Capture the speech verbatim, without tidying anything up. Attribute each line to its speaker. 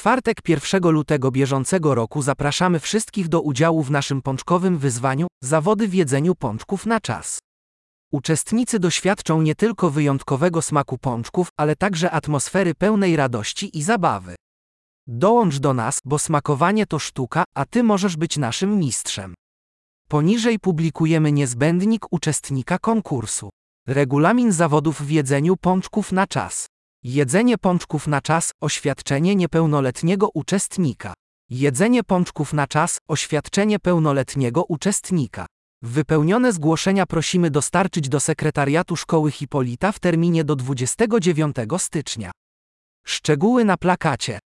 Speaker 1: czwartek pierwszego lutego bieżącego roku zapraszamy wszystkich do udziału w naszym pączkowym wyzwaniu Zawody w jedzeniu pączków na czas. Uczestnicy doświadczą nie tylko wyjątkowego smaku pączków, ale także atmosfery pełnej radości i zabawy. Dołącz do nas, bo smakowanie to sztuka, a ty możesz być naszym mistrzem. Poniżej publikujemy niezbędnik uczestnika konkursu. Regulamin zawodów w jedzeniu pączków na czas. Jedzenie pączków na czas, oświadczenie niepełnoletniego uczestnika. Jedzenie pączków na czas, oświadczenie pełnoletniego uczestnika. Wypełnione zgłoszenia prosimy dostarczyć do sekretariatu Szkoły Hipolita w terminie do dwudziestego dziewiątego stycznia. Szczegóły na plakacie.